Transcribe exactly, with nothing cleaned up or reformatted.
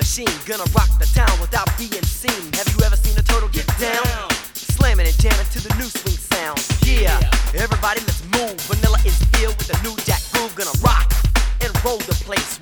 machine, gonna rock the town without being seen. Have you ever seen a turtle get down?